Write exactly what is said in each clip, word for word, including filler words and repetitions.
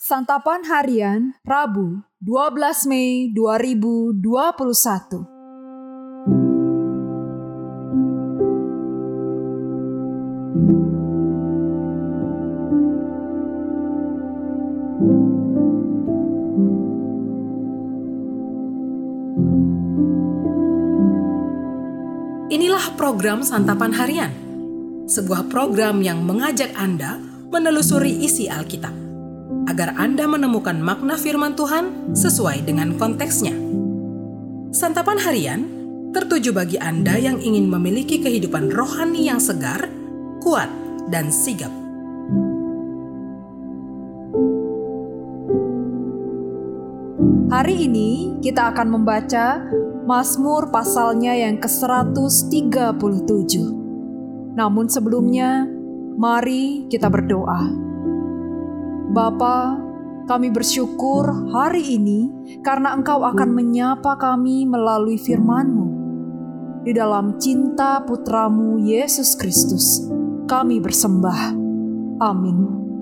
Santapan Harian Rabu dua belas Mei dua ribu dua puluh satu. Inilah program Santapan Harian, sebuah program yang mengajak Anda menelusuri isi Alkitab, agar Anda menemukan makna firman Tuhan sesuai dengan konteksnya. Santapan Harian tertuju bagi Anda yang ingin memiliki kehidupan rohani yang segar, kuat, dan sigap. Hari ini kita akan membaca Mazmur pasalnya yang ke seratus tiga puluh tujuh. Namun sebelumnya, mari kita berdoa. Bapa, kami bersyukur hari ini karena Engkau akan menyapa kami melalui firman-Mu. Di dalam cinta Putramu Yesus Kristus, kami bersembah. Amin.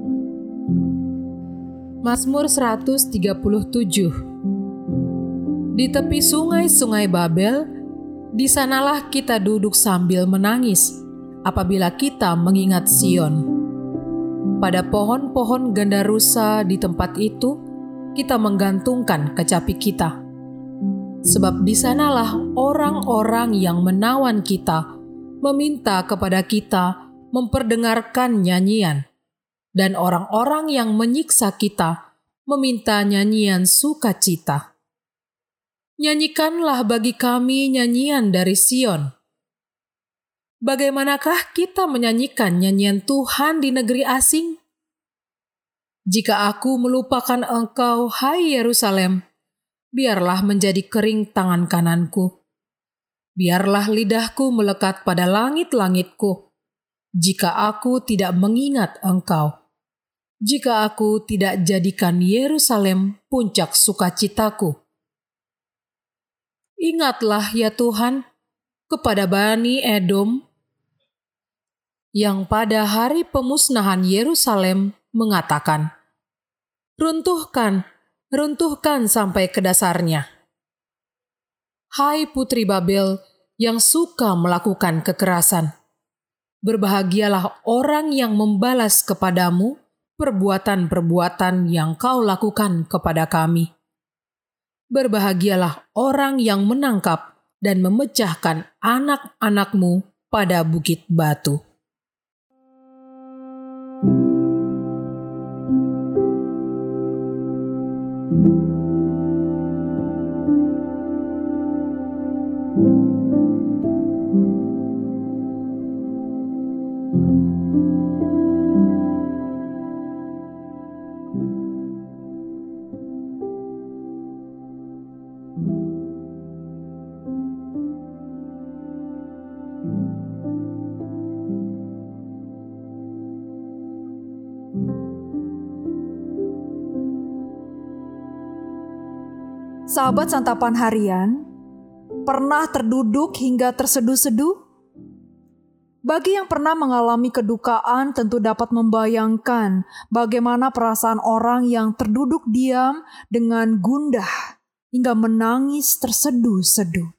Mazmur seratus tiga puluh tujuh. Di tepi sungai-sungai Babel, di sanalah kita duduk sambil menangis apabila kita mengingat Sion. Pada pohon-pohon gandarusa di tempat itu, kita menggantungkan kecapi kita. Sebab di sanalah orang-orang yang menawan kita meminta kepada kita memperdengarkan nyanyian, dan orang-orang yang menyiksa kita meminta nyanyian sukacita. Nyanyikanlah bagi kami nyanyian dari Sion. Bagaimanakah kita menyanyikan nyanyian Tuhan di negeri asing? Jika aku melupakan Engkau, hai Yerusalem, biarlah menjadi kering tangan kananku. Biarlah lidahku melekat pada langit-langitku, jika aku tidak mengingat Engkau. Jika aku tidak jadikan Yerusalem puncak sukacitaku. Ingatlah ya Tuhan, kepada Bani Edom, yang pada hari pemusnahan Yerusalem mengatakan, runtuhkan, runtuhkan sampai ke dasarnya. Hai putri Babel yang suka melakukan kekerasan, berbahagialah orang yang membalas kepadamu perbuatan-perbuatan yang kau lakukan kepada kami. Berbahagialah orang yang menangkap dan memecahkan anak-anakmu pada bukit batu. Sahabat Santapan Harian, pernah terduduk hingga terseduh-seduh? Bagi yang pernah mengalami kedukaan tentu dapat membayangkan bagaimana perasaan orang yang terduduk diam dengan gundah hingga menangis terseduh-seduh.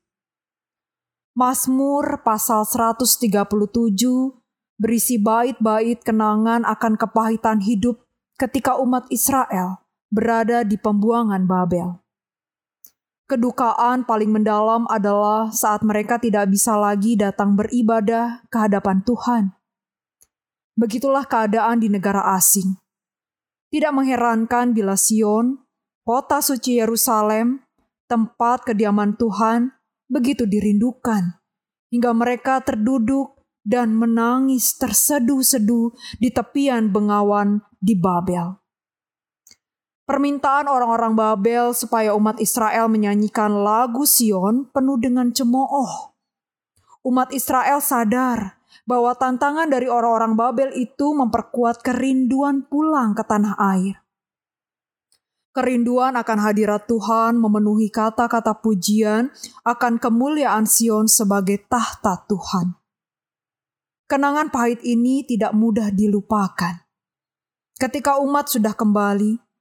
Mazmur pasal seratus tiga puluh tujuh berisi bait-bait kenangan akan kepahitan hidup ketika umat Israel berada di pembuangan Babel. Kedukaan paling mendalam adalah saat mereka tidak bisa lagi datang beribadah ke hadapan Tuhan. Begitulah keadaan di negara asing. Tidak mengherankan bila Sion, kota suci Yerusalem, tempat kediaman Tuhan, begitu dirindukan, hingga mereka terduduk dan menangis terseduh-seduh di tepian bengawan di Babel. Permintaan orang-orang Babel supaya umat Israel menyanyikan lagu Sion penuh dengan cemooh. Umat Israel sadar bahwa tantangan dari orang-orang Babel itu memperkuat kerinduan pulang ke tanah air. Kerinduan akan hadirat Tuhan memenuhi kata-kata pujian akan kemuliaan Sion sebagai tahta Tuhan. Kenangan pahit ini tidak mudah dilupakan. Ketika umat sudah kembali,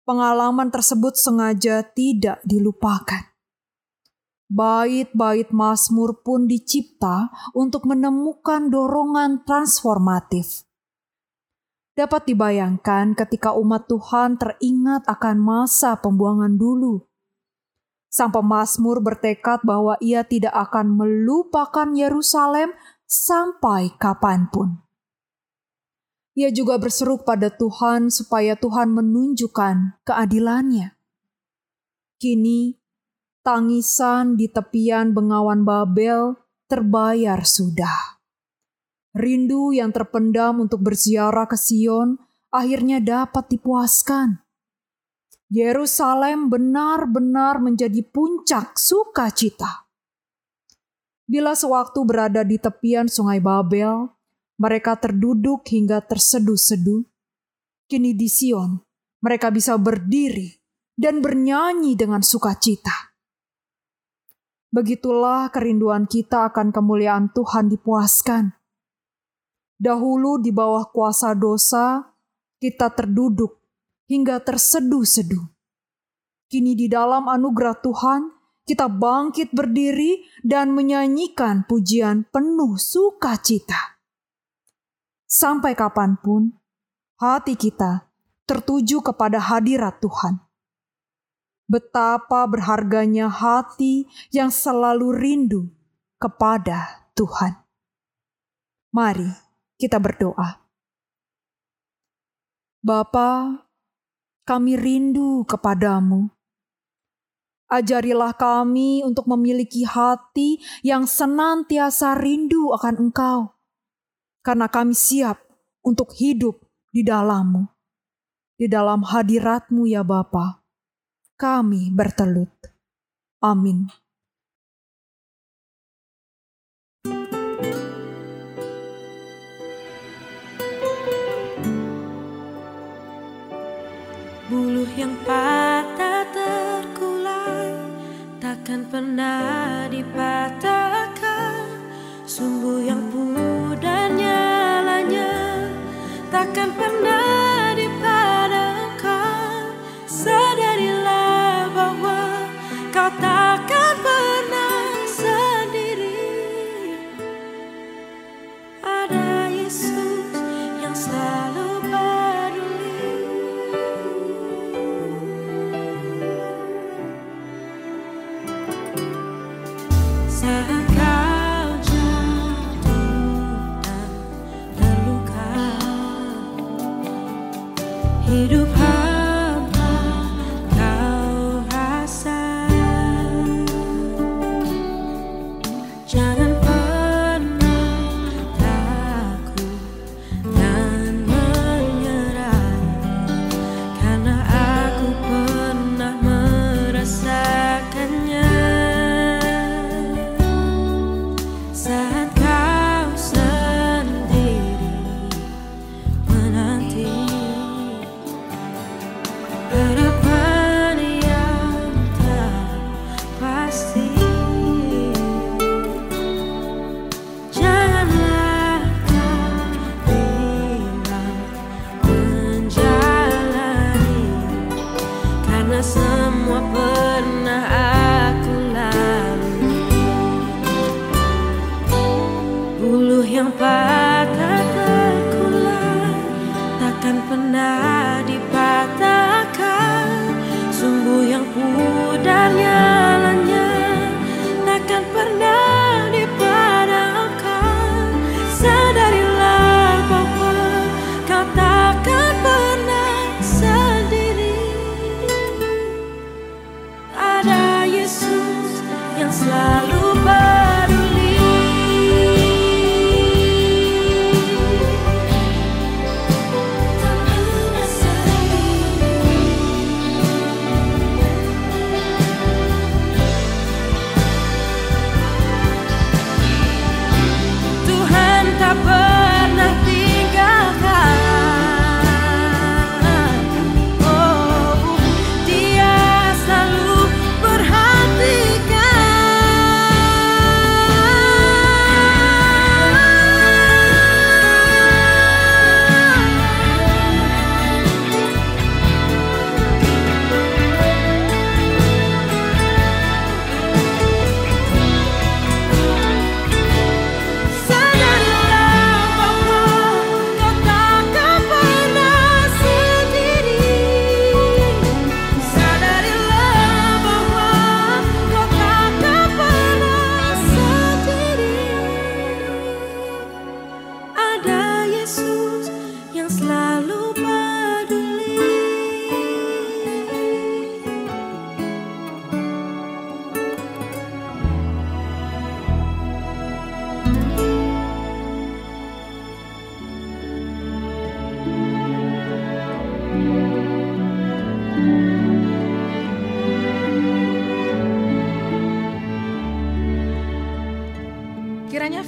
pengalaman tersebut sengaja tidak dilupakan. Bait-bait Mazmur pun dicipta untuk menemukan dorongan transformatif. Dapat dibayangkan ketika umat Tuhan teringat akan masa pembuangan dulu. Sang pemazmur bertekad bahwa ia tidak akan melupakan Yerusalem sampai kapanpun. Ia juga berseru pada Tuhan supaya Tuhan menunjukkan keadilannya. Kini, tangisan di tepian bengawan Babel terbayar sudah. Rindu yang terpendam untuk berziarah ke Sion akhirnya dapat dipuaskan. Yerusalem benar-benar menjadi puncak sukacita. Bila sewaktu berada di tepian sungai Babel, mereka terduduk hingga terseduh-seduh. Kini di Sion, mereka bisa berdiri dan bernyanyi dengan sukacita. Begitulah kerinduan kita akan kemuliaan Tuhan dipuaskan. Dahulu di bawah kuasa dosa, kita terduduk hingga terseduh-seduh. Kini di dalam anugerah Tuhan, kita bangkit berdiri dan menyanyikan pujian penuh sukacita. Sampai kapanpun, hati kita tertuju kepada hadirat Tuhan. Betapa berharganya hati yang selalu rindu kepada Tuhan. Mari kita berdoa. Bapa, kami rindu kepadamu. Ajarilah kami untuk memiliki hati yang senantiasa rindu akan Engkau, karena kami siap untuk hidup di dalam-Mu. Di dalam hadirat-Mu ya Bapa, kami bertelut. Amin. Buluh yang patah terkulai takkan pernah dipatahkan. Sumbu yang pudar nyalanya takkan pernah dipadamkan. Sadarilah bahwa kau takkan pernah sendiri. Ada Yesus yang selalu saat kau jatuh dan terluka, hidup hampa kau rasa. Jangan pernah takut dan menyerah, karena aku pernah merasakannya. Saat kau sendiri menanti harapan yang tak pasti, janganlah kau bilang menjalani, karena semua pernah aku lalui. Buluh yang patah terkulai takkan pernah dipatahkan.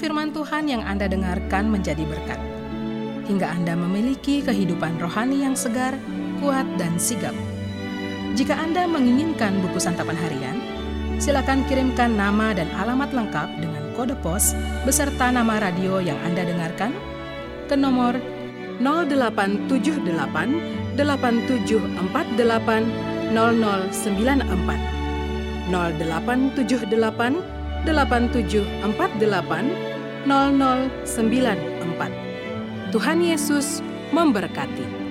firman Tuhan yang Anda dengarkan menjadi berkat, hingga Anda memiliki kehidupan rohani yang segar, kuat, dan sigap. Jika Anda menginginkan buku santapan harian, silakan kirimkan nama dan alamat lengkap dengan kode pos beserta nama radio yang Anda dengarkan ke nomor nol delapan tujuh delapan delapan tujuh empat delapan nol nol sembilan empat nol delapan tujuh delapan delapan tujuh empat delapan nol nol sembilan empat. Tuhan Yesus memberkati.